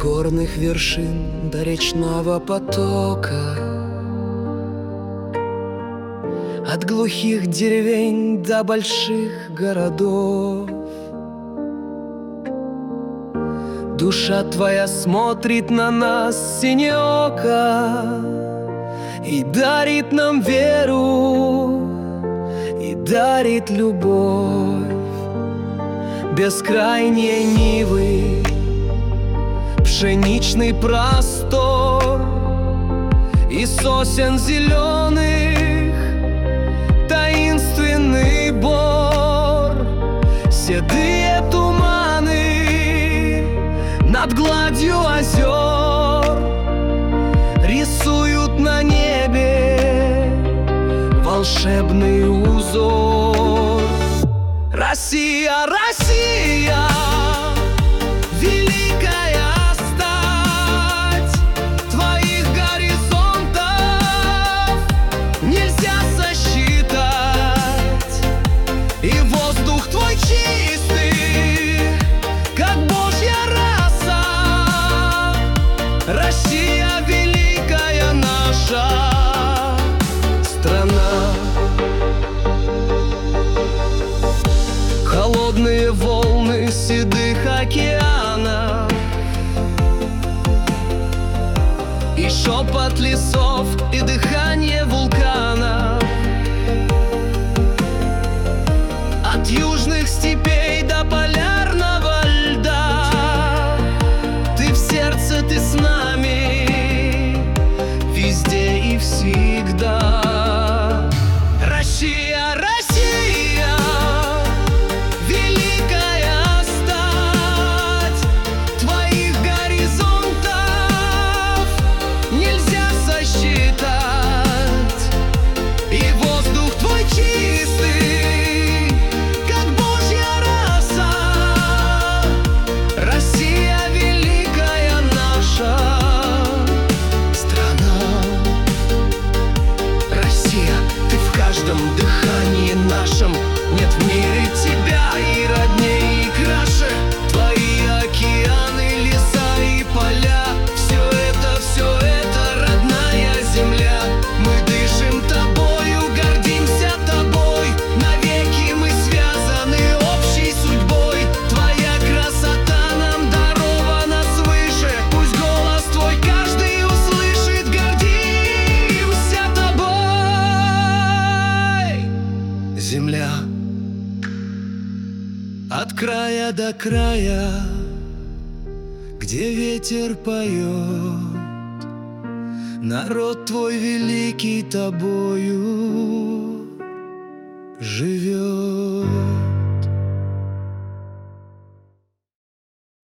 горных вершин до речного потока, от глухих деревень до больших городов. Душа твоя смотрит на нас синеоко и дарит нам веру, и дарит любовь. Бескрайние нивы, пшеничный простор и сосен зеленых таинственный бор. Седые туманы над гладью озер рисуют на небе волшебный узор. Россия, Россия, великая стать, твоих горизонтов нельзя сосчитать, и воздух твой чистый, как Божья раса. Россия, великая наша страна. Холодные волны седых океанов и шепот лесов, и дыхание вулканов. От южных степей до полярного льда ты в сердце, ты с нами, везде и всегда. Россия, Россия, великая стать, твоих горизонтов нельзя сосчитать, и воздух твой чистый, как Божья раса. Россия, великая наша страна. Россия, ты в каждом дыхании нашем, нет в мире тебя и роднее, и краше. Твои океаны, леса и поля, все это родная земля. Мы дышим тобою, гордимся тобой, навеки мы связаны общей судьбой. Твоя красота нам дарована свыше, пусть голос твой каждый услышит. Гордимся тобой, земля. От края до края, где ветер поет, народ твой великий тобою живет.